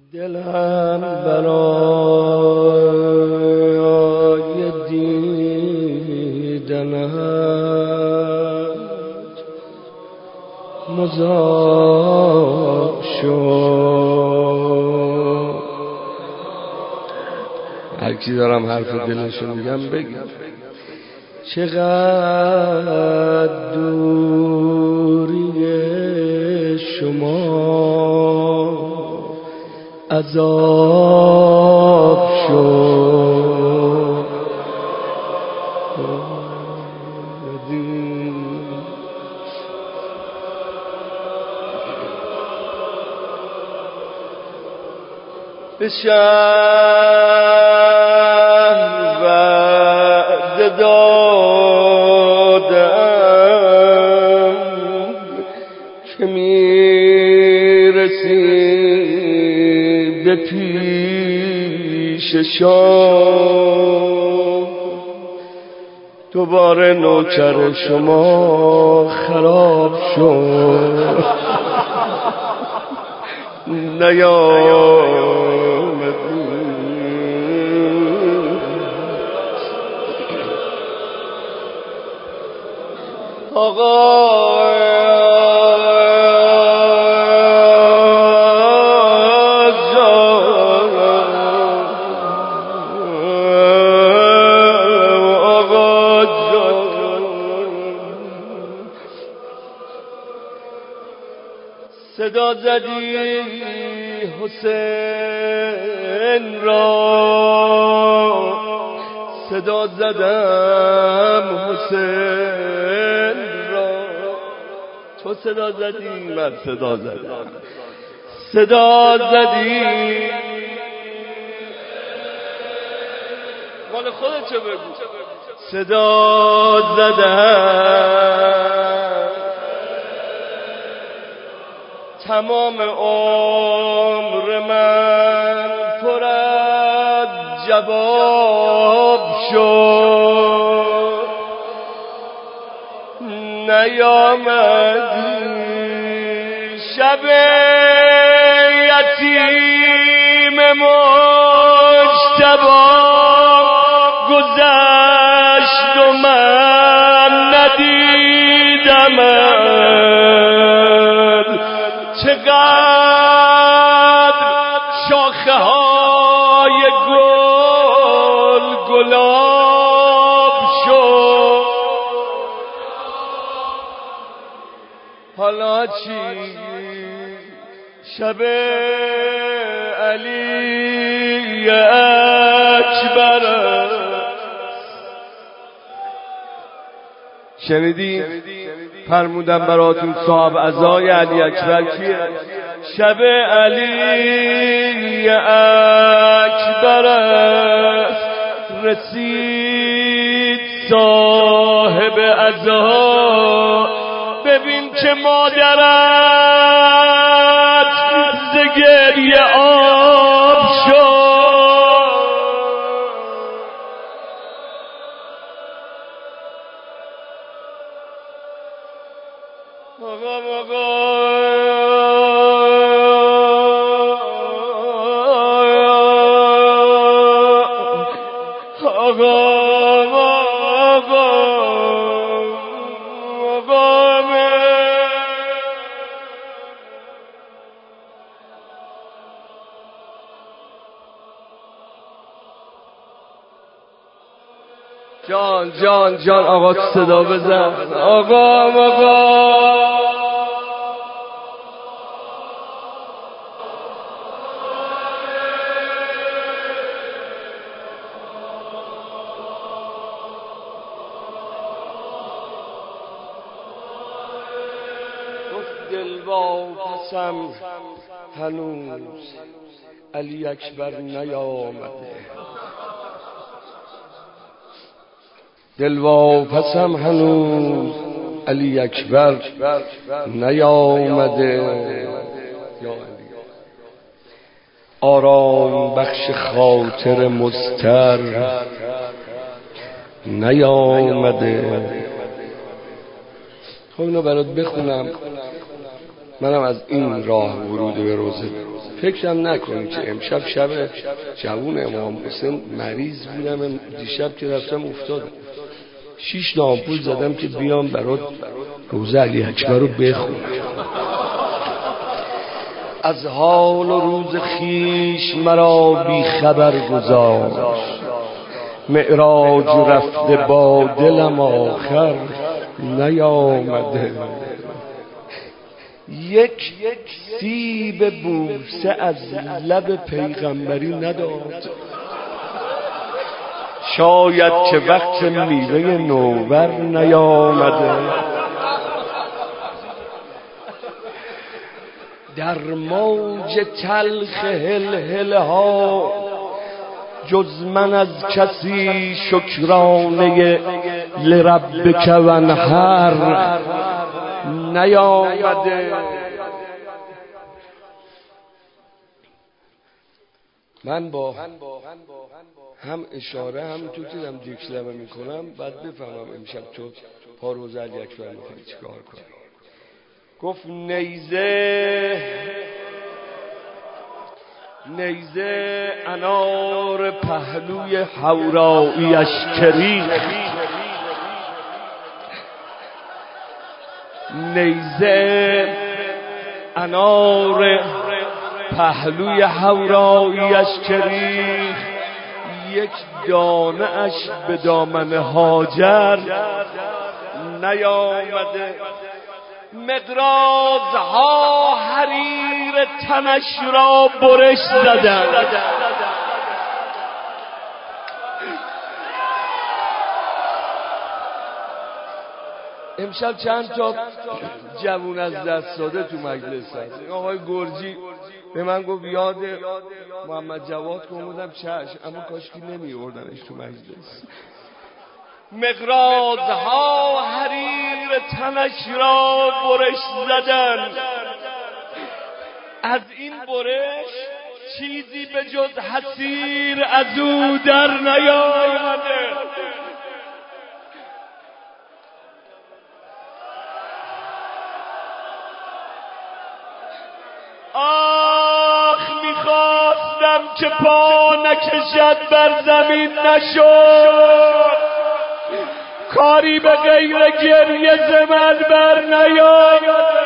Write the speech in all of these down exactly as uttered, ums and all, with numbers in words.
دلم برای دیدنت مزار شد. هر کی دارم حرف دلشو میگم بگم. چقدر دوری شما عذاب شد. به شهر وعده دادم که میرسی به پیش شام. دوباره نوکر شما خراب شد. نیامد آقا صدا زدی حسین را، صدا زدم حسین را. تو صدا زدی من صدا زدم. صدا زدی مال خودت چه بگو. صدا زدم تمام عمر من پر از جواب شد. نیامدی شب یتیم مجتبی گذشت و من ندیدمت. چقدر شاخه های گل گلاب شد. حالا چی شب علی اکبر. شنیدی؟ فرمودم براتون صاحب عزای علی اکبر کیه؟ شب علی اکبر است. رسید صاحب عزا. ببین که مادرت ز گریه آب شد. آقا آقا آقا جان جان جان آقا صدا بزن. آقا آقا دلواپسم هنوز علی اکبر نیامده. دلواپسم هنوز علی اکبر نیامده. آرام بخش خاطر مضطر نیامده. خب اینو برات بخونم منم از این راه ورود به روزه. فکرم نکنی که امشب شب جوون امام حسین مریض بودم، دیشب که رفتم افتادم، شیش نامپول زدم که بیام برات روزه علی اکبر رو بخونم. از حال و روز خیش مرا بی خبر گذاشت، معراج رفته با دلم آخر نیامده. یک سیب بوسه از لب پیغمبری نداد، شاید که وقت میوه نوبر نیامده. در موج تلخ هلهله ها جز من از کسی شکرانه لربک وانحر نیامده. من با هم اشاره هم تو که دارم دیکلمه میکنم بعد بفهمم امشب تو پا روزه علی اکبر میکنی چیکار کنی. گفت نیزه نیزه انار پهلوی حوراییش کریخ، نیزه انار پهلوی حوراییش کریخ، یک دانه اش به دامن هاجر نیامده. مقراضها حریر تنش را برش زدن، امشب چند تا جوون از دست داده تو مجلس هست. آقای گرجی به من گفت یاد محمد جواد کن، بودم چشم، اما کاشکی نمی آوردنش تو مجلس. مقراضها حریر تنش را برش زدن، از این برش چیزی به جز حسیر از او در نیامده. آخ میخواستم که پا نکشد بر زمین نشد، کاری به غیر گریه ز من بر نیامده.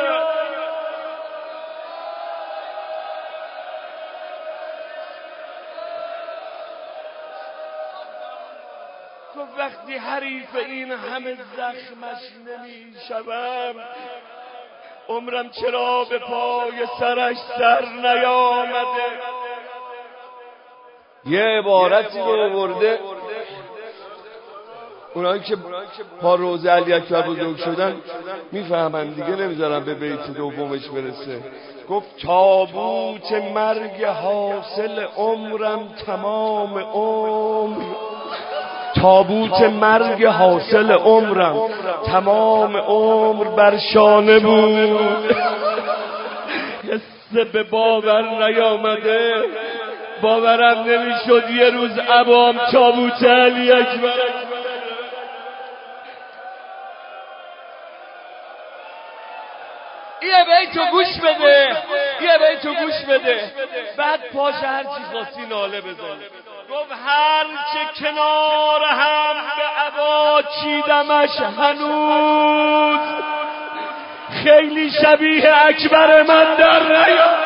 گفت وقتی حریف این همه زخمش نمی شوم، عمرم چرا به پای سرش سر نیامده. یه عبارتی رو برده اونایی که پا روزه علی اکبر بزرگ شدن میفهمن دیگه، نمیذارن به بیت دومش برسه. گفت تابوت مرگ حاصل عمرم تمام عمر، تابوت مرگ حاصل عمرم تمام عمر بر شانه بود. حس به باور نیامده، باورم نمیشد یه روز ابام تابوت علی اکبر. یه بیتو گوش بده، یه بیتو گوش بده، بعد پاش هر چی خواستی ناله بزن. گفت هر چه کنار هم به عبا چیدمش هنوز، خیلی شبیه اکبر من در نیامد.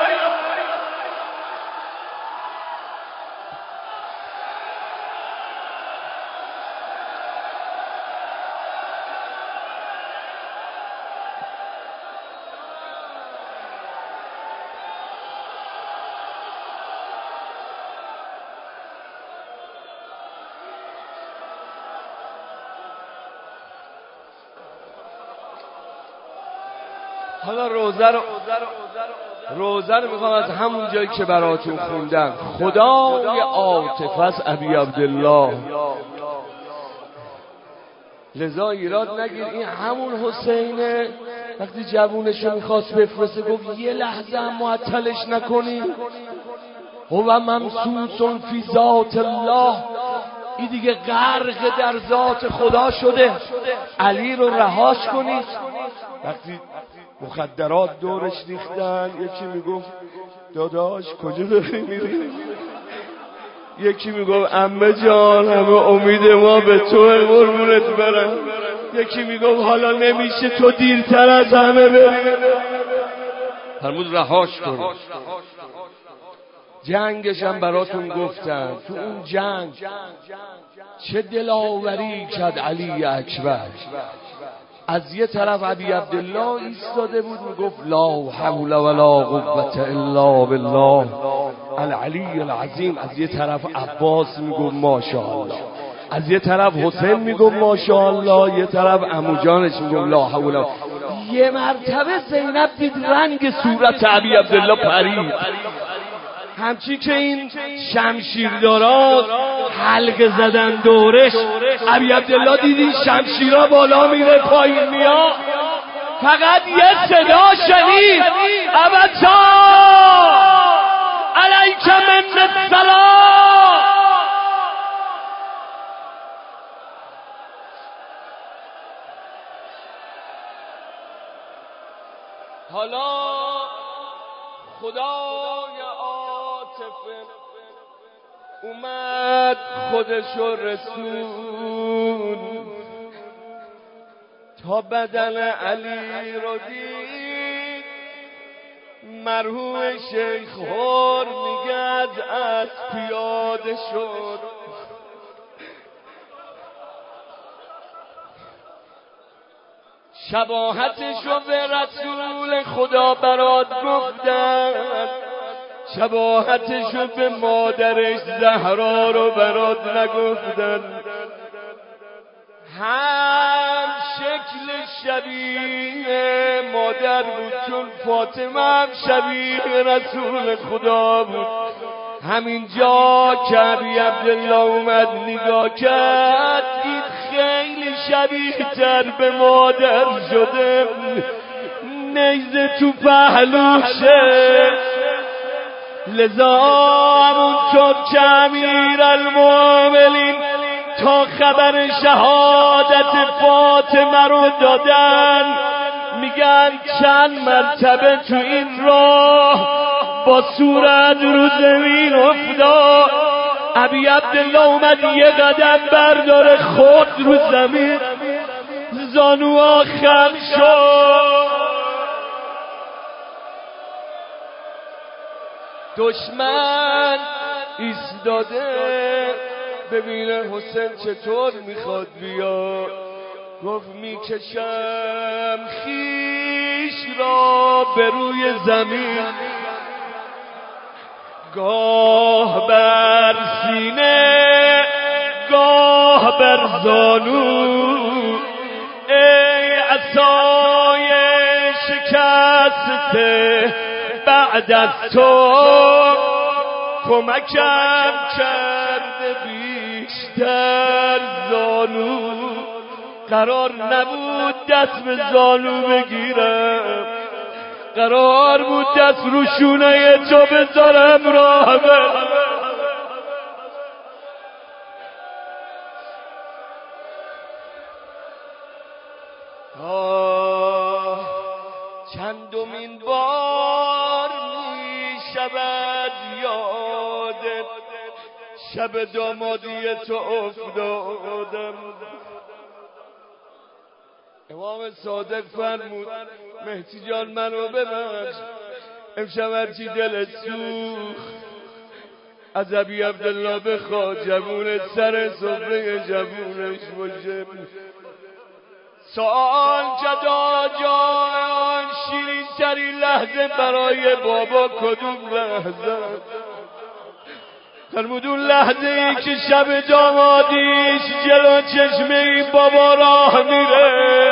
حالا روزه رو روزه رو میخوام از همون جایی که براتون خوندم. خدای عاطفه است ابی عبدالله، لذا ایراد نگیر. این همون حسینه وقتی جوونشو میخواست بفرسته گفت یه لحظه هم معطلش نکنی، هو ممسوس فی ذات الله، این دیگه غرق در ذات خدا شده، علی رو رهاش کنید. وقتی مخدرات دورش ریختن. یکی میگفت داداش کجا داری میری؟ یکی میگفت عمه جان همه امید ما به تو، قربونت برم. یکی میگفت حالا نمیشه تو دیرتر از همه بری. فرمود رهاش کن. جنگش هم براتون گفتم. تو اون جنگ چه دلاوری کرد علی اکبر. از یه طرف ابی عبدالله ایستاده بود میگفت لا حول ولا قوة الا بالله العلی العظیم. از یه طرف عباس میگفت ماشاءالله، از یه طرف حسین میگفت ماشاءالله، یه طرف عمو جانش میگفت لا حول. یه مرتبه زینب دید رنگ صورت ابی عبدالله پرید، همچی که این شمشیردارا حلقه زدن دورش. ابی عبدالله دید این شمشیرها بالا میره پایین میاد، فقط یه صدا شنید ابتا علیک من السلام. حالا خدای عاطفه اومد خودشو رسون تا بدن علی رو دید. مرحوم شیخ هور میگد از پیاده شد، شباهتشو به رسول خدا برات گفتن، شباهتشو به مادرش زهرا رو برات نگفتن. هم شکل شبیه مادر بود چون فاطمه هم شبیه رسول خدا بود. همینجا که ابی عبدالله اومد نگاه کرد دید خیلی شبیه تر به مادر شده. نیزه تو پهلوشه، لذا همونطور که امیر المؤمنین تا خبر شهادت فاطمه رو دادن، میگن چند مرتبه تو این راه با صورت رو زمین افتاد. ابی عبدالله اومد یه قدم برداره خود رو زمین، زانوها خم شد. دشمن ایستاده ببینه حسین چطور میخواد بیاد. گفت میکشم خیش را به روی زمین، گاه بر سینه گاه بر زانو. ای عصای شکسته بعد از تو کمکم کرده بیشتر زانو. قرار نبود دست به زانو بگیرم، قرار بود دست رو شونه تو بذارم راه برم. آه چندمین بار می شود یادت شب دامادی تو افتادم. امام صادق فرمود مهدی جان منو ببخش، امشب هرچی دلت سوخت از ابی عبدالله بخوا جوون سر سفره جوونش باشه. سوال جدا جان شیرین ترین لحظه برای بابا کدوم لحظه؟ فرمود اون لحظه ای که شب دامادیش جلو چشم این بابا راه میره،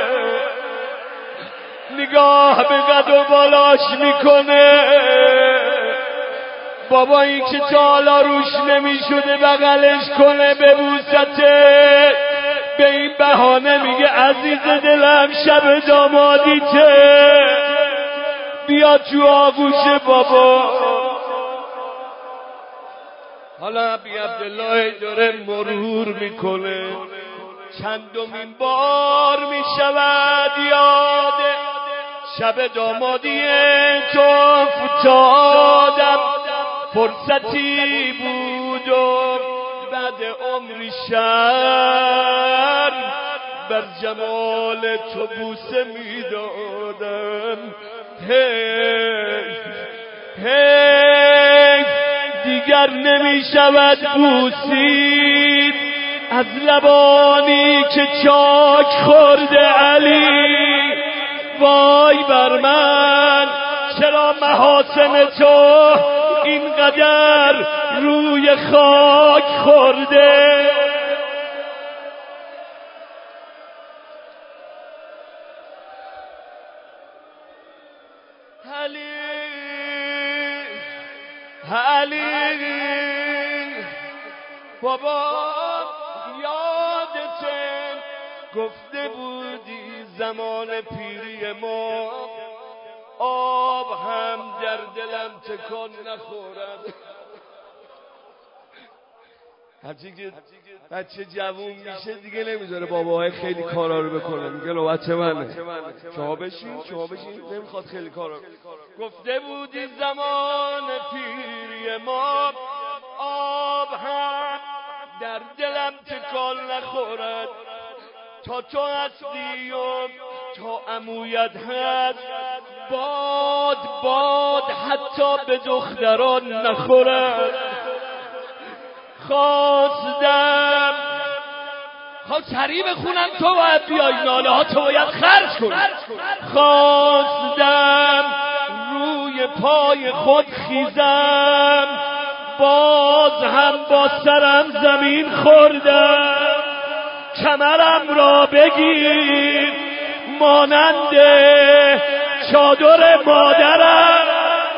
نگاه به قد و بالاش میکنه. بابایی که تا حالا روش نمیشده بغلش کنه ببوسته، به این بهانه میگه عزیز دلم شب دامادیته، بیا تو آغوش بابا. حالا ابی عبدالله داره مرور میکنه، چندمین بار میشود یاد شب دامادی تو فتادم، فرصتی بود و بعد عمری شر بر جمال تو بوسه میدادم. هی هی دیگر نمیشود بوسید از لبانی که چاک خورده علی. وای بر من چرا محاسن تو اینقدر روی خاک خورده. علی علی بابا یادته گفته بودی زمان پیری ما آب هم در دلم تکان نخورد. هرچی که بچه جوون میشه دیگه نمیذاره باباهای خیلی کارا رو بکنه، میگه لو بچه منه شما بشین شما بشین، نمیخواد خیلی کارا. گفته بودی زمان پیری ما آب هم در دلم تکان نخورد. تا تو هستی و تا عمویت هست باد باد حتی به دختران نخورد. خواستم خواست سریع بخونم تو باید بیای، ناله ها تو باید خرج کنی. خواستم روی پای خود خیزم باز هم با سرم زمین خوردم. کمرم را بگیر مانند چادر مادرم.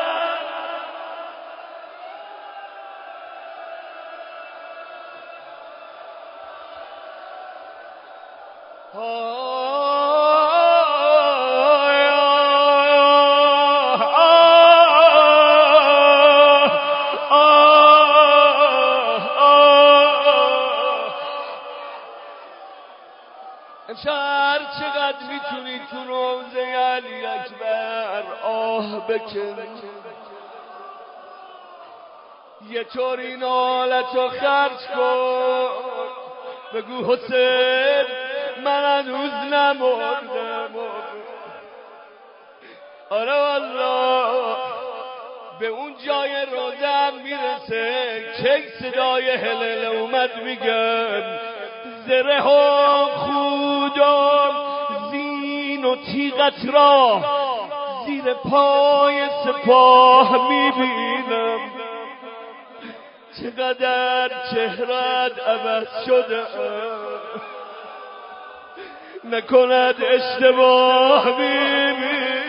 هر چقدر میتونی تو روزه علی اکبر آه بکن، یه طوری نالتو خرج کن، بگو حسین من هنوز نمردم. آره والله به اون جای روزم میرسه که صدای هلل اومد میگم زره و خود و زین و تیغت را زیر پای سپاه میبینم. چقدر چهرت عوض شده نکند اشتباه میبینم.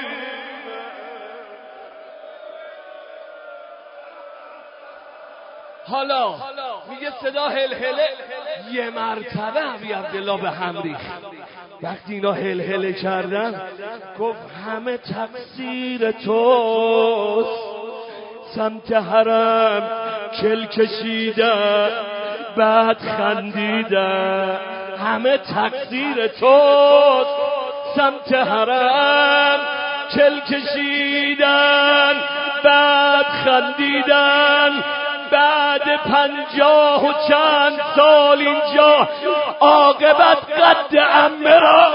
حالا میگه صدا هلهله یه مرتبه عبی عبدالله به هم ریخت. وقتی اینا هلهله کردن گفت همه تقصیر توست. سمت حرم کل کشیدن بعد خندیدن. همه تقصیر توست. سمت حرم کل کشیدن بعد خندیدن. بعد پنجاه و چند سال اینجا عاقبت قد عمه را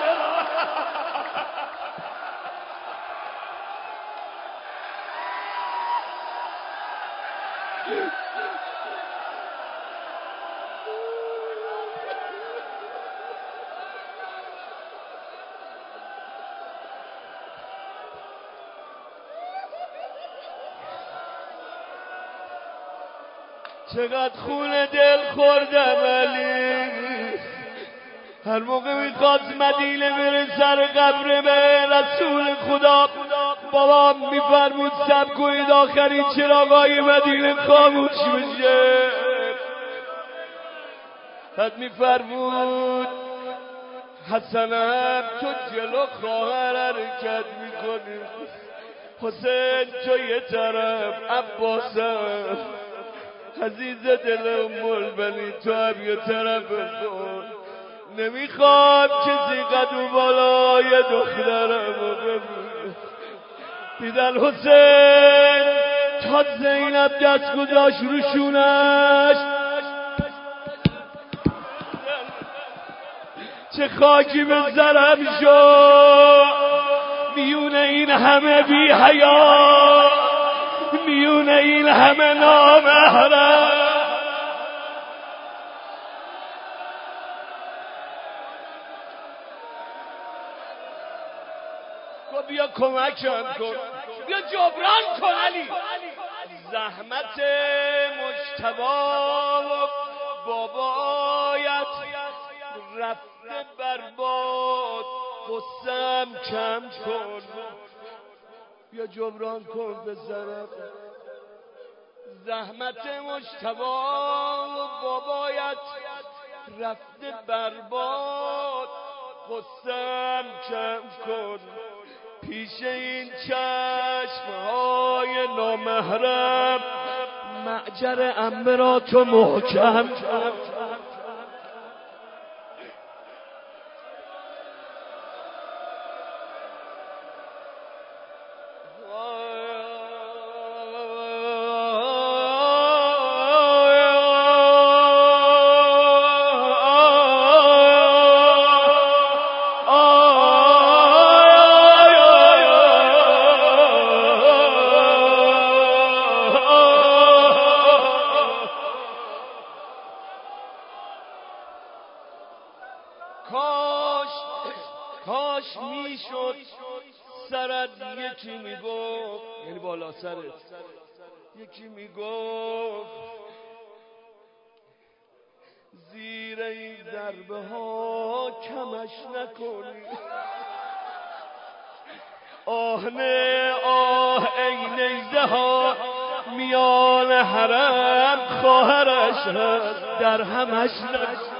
چقدر خون دل خوردم علی. هر موقع میخواد مدینه بره سر قبر به رسول خدا بابام میفرمود سب کنید آخرین چراغای مدینه خاموش بشه. بعد میفرمود حسنم تو جلو خواهر حرکت میکنی، حسین تو یه طرف، عباسم عزیز دل ام البنین تو هم یه طرف خود. نمیخوام کسی قدو بالای دخترم رو ببینه. دیدن حسین تا زینب دست گذاشت رو شونش، چه خاکی به سرم شد. میونه این همه بی حیا، میونه این همه نامحرم، بیا کمکم کن، بیا جبران کن علی. زحمت مجتبی و بابایت رفته برباد، قسم کم کن، بیا جبران کن بزرم. زحمت مجتبی و بابایت رفته برباد، قسم کم کن. پیش این چشمهای نامحرم معجر عمه را تو محکم کن. کاش کاش میشد سرت یکی میگفت، یعنی بالا سرت یکی میگفت زیر این ضربه ها کمش نکنی. آه نه آه ای نیزه ها میان حرم خواهرش هست، در همش نکنی.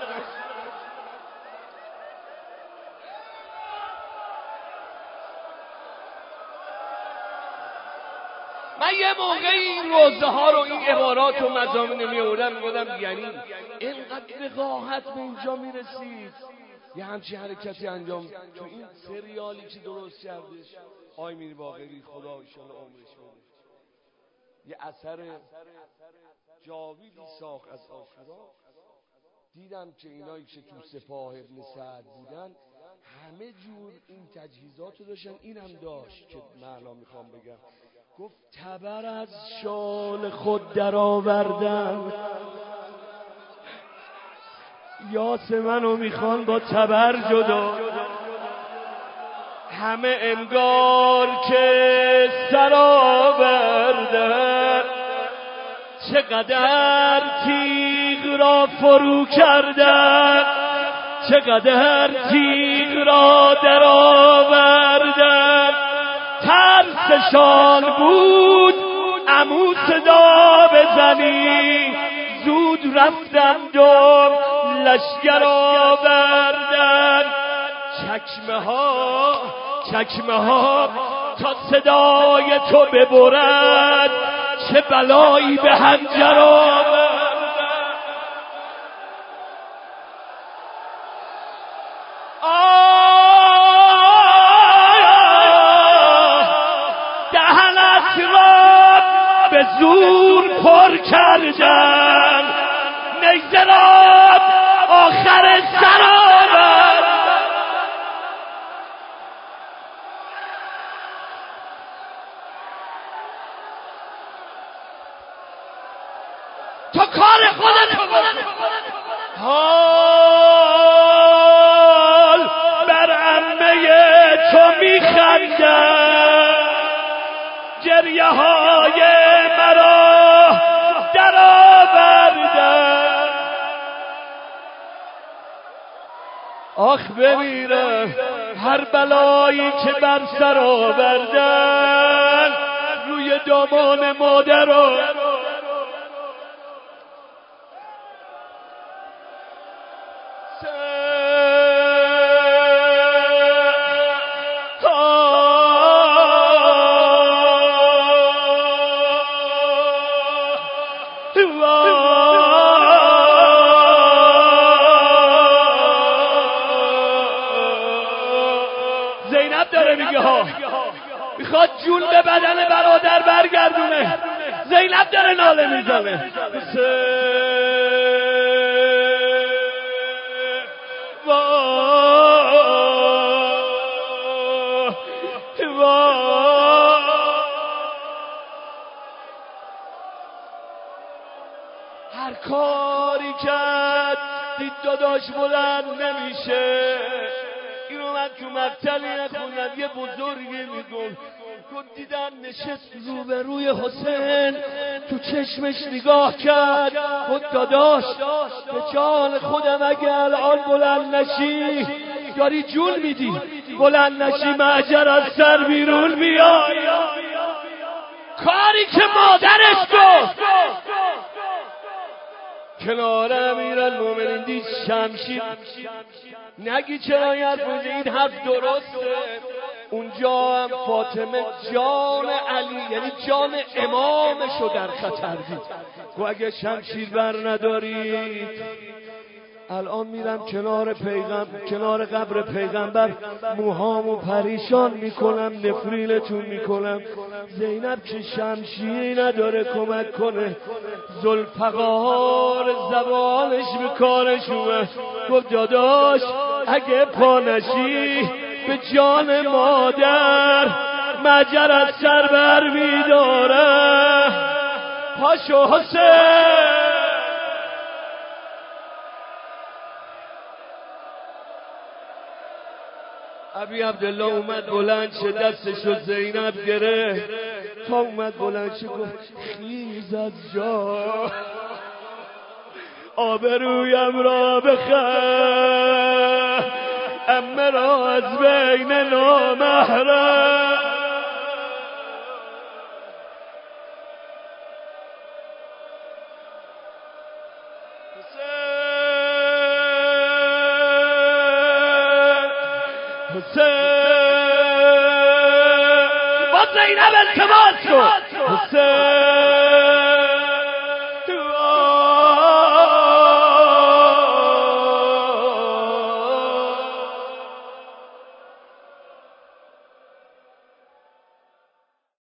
من یه موقع این روزه ها رو، این عبارات و مضامین می آوردم، میگفتم یعنی اینقدر وقاحت به اینجا میرسید یه همچی حرکتی انجام تو این سریالی که درست کردش آقای میر باقری، خدا انشالله عمرش بده، یه اثر جاویدی ساخت از عاشورا. دیدم که اینایی که تو سپاه ابن سعد بودن همه جور این تجهیزات رو داشتن، این هم داشت که من الان میخوام بگم. گفت تبر از شال خود در آوردن، یاس منو میخوان با تبر جدا، همه انگار که سر آوردن، چقدر تیغ را فرو کردن، چقدر تیغ را در آوردن. ترسشان بود عمو صدا بزنی، زود رفتم دم لشگر آوردن. چکمه ها چکمه ها تا صدای تو ببرد، چه بلایی به هنجر آوردن. به زور پر کردن، نیزه را آخر سر آوردن. تو کار خودت حال بر عمه تو میخندن، گریه های مرا در آوردن. آخ بمیره هر بلایی که بر سر آوردن، روی دامان مادر و میگه ها، میخواد جون به بدن برادر برگردونه. زینب داره ناله میزنه هر کاری کرد دید داداش بلند نمیشه. این اومد تو مقتلی نخوندم، یه بزرگی میگفت گفت دیدم نشست روبروی حسین، تو چشمش نگاه کرد، گفت داداش به جان خودم اگه الان بلند نشی داری جون میدی، بلند نشی معجر از سر بیرون میاد. کاری که مادرش گفت کنار امیرالمومنین دید شمشیر. نگی چرا این حرف این حرف درسته. اونجا هم فاطمه جان علی یعنی جان امامشو در خطر دید. گو اگه شمشیر بر ندارید الان میرم کنار پیغمبر، کنار قبر پیغمبر موهامو پریشان میکنم، نفریلتون میکنم. زینب که شمشیری نداره کمک کنه، ذوالفقار زبانش به کارش اومد. گفت داداش اگه پا نشی به جان مادر مجر از سر بر میداره. پاشو حسین. ابی عبدالله اومد بلند شه، دستشو زینب گره تا اومد بلند شه گفت خیز از جا آبرویم را بخر، امه را از بین نامحرم. حسین با زینب التماس کن، حسین